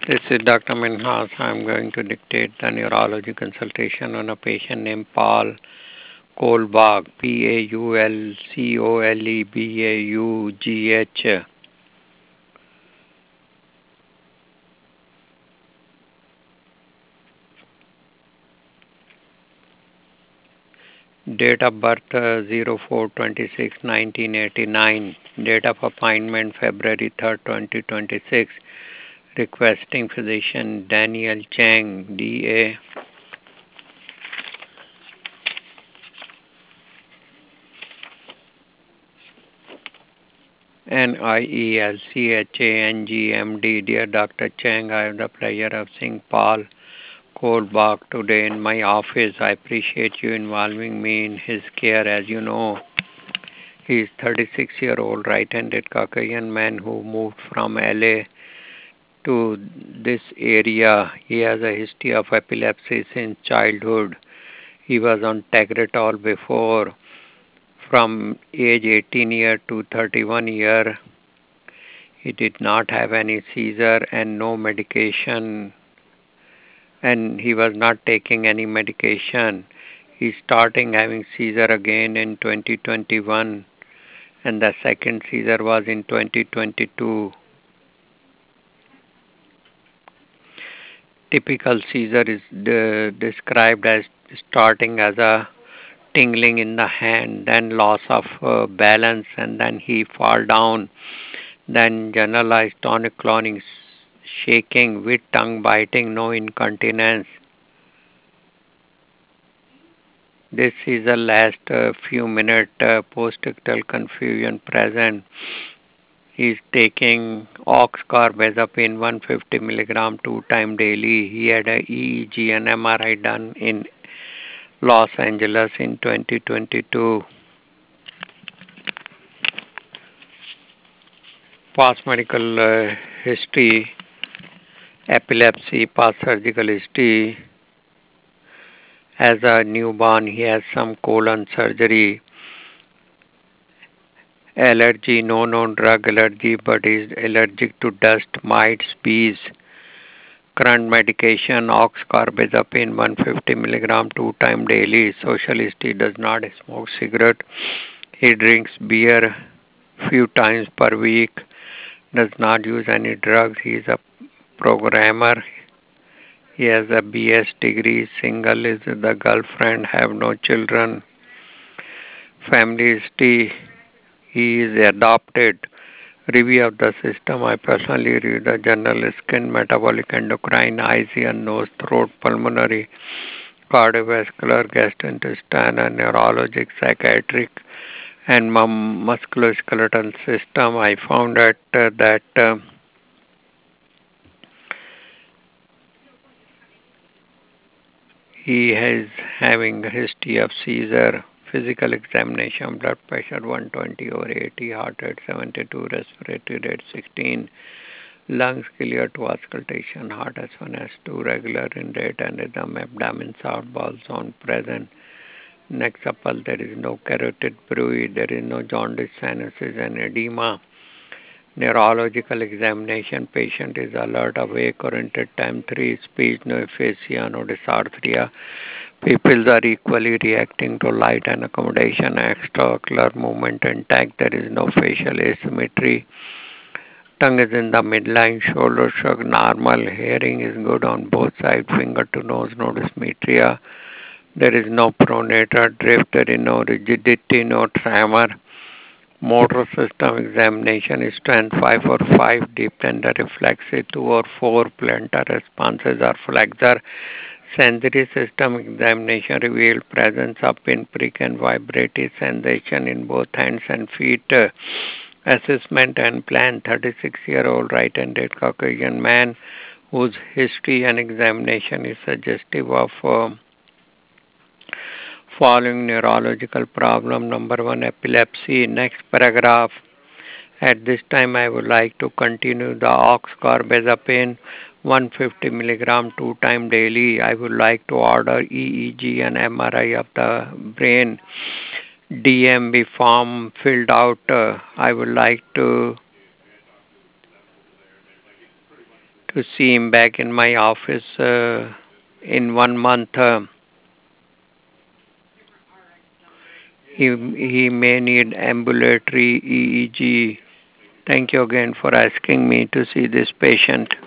This is Dr. Minhas. I'm going to dictate the neurology consultation on a patient named Paul Kolbach, Paulcolebaugh. Date of birth 04/26/1989. Date of appointment February 3rd, 2026. Requesting physician Daniel Chang, DA. NIELCHANG, Dear Dr. Chang, I have the pleasure of seeing Paul Kolbach today in my office. I appreciate you involving me in his care. As you know, he is 36-year-old right-handed Caucasian man who moved from LA to this area. He has a history of epilepsy since childhood. He was on Tegretol before. From age 18 year to 31 year, he did not have any seizure and no medication, and he was not taking any medication. He starting having seizure again in 2021, and the second seizure was in 2022. Typical seizure is described as starting as a tingling in the hand, then loss of balance, and then he fall down, then generalized tonic-clonic shaking with tongue biting, no incontinence. This is the last few minutes post-ictal confusion present. He is taking oxcarbazepine 150 milligram 2 times daily. He had a EEG and MRI done in Los Angeles in 2022. Past medical history, epilepsy, past surgical history. As a newborn, he has some colon surgery. Allergy, no known drug allergy, but is allergic to dust, mites, bees. Current medication, oxcarbazepine 150 milligram 2 times daily. Social history, does not smoke cigarette. He drinks beer few times per week. Does not use any drugs. He is a programmer. He has a BS degree. Single, is the girlfriend. Have no children. Family history. He is adopted. Review of the system. I personally read the general skin, metabolic, endocrine, eyes, ear, nose, throat, pulmonary, cardiovascular, gastrointestinal, and neurologic, psychiatric, and musculoskeletal system. I found out that he is having a history of seizure. Physical examination, blood pressure 120/80, heart rate 72, respiratory rate 16, lungs clear to auscultation, heart S1, S2, regular in rate and rhythm, abdomen soft, bowel zone present, neck supple, there is no carotid bruit, there is no jaundice, sinuses and edema. Neurological examination, patient is alert, awake, oriented time 3, speech, no aphasia, no dysarthria. Pupils are equally reacting to light and accommodation, extraocular movement intact, there is no facial asymmetry. Tongue is in the midline, shoulder shrug normal, hearing is good on both sides, finger to nose, no dysmetria. There is no pronator drift, there is no rigidity, no tremor. Motor system examination is strength 5 or 5, deep tender reflexive 2 or 4, plantar responses are flexor. Sensory system examination revealed presence of pinprick and vibrative sensation in both hands and feet. Assessment and plan, 36-year-old right-handed Caucasian man whose history and examination is suggestive of following neurological problem. Number 1, epilepsy. Next paragraph. At this time, I would like to continue the oxcarbazepine 150 milligram 2 times daily. I would like to order EEG and MRI of the brain. DMB form filled out. I would like to to see him back in my office in 1 month. He may need ambulatory EEG. Thank you again for asking me to see this patient.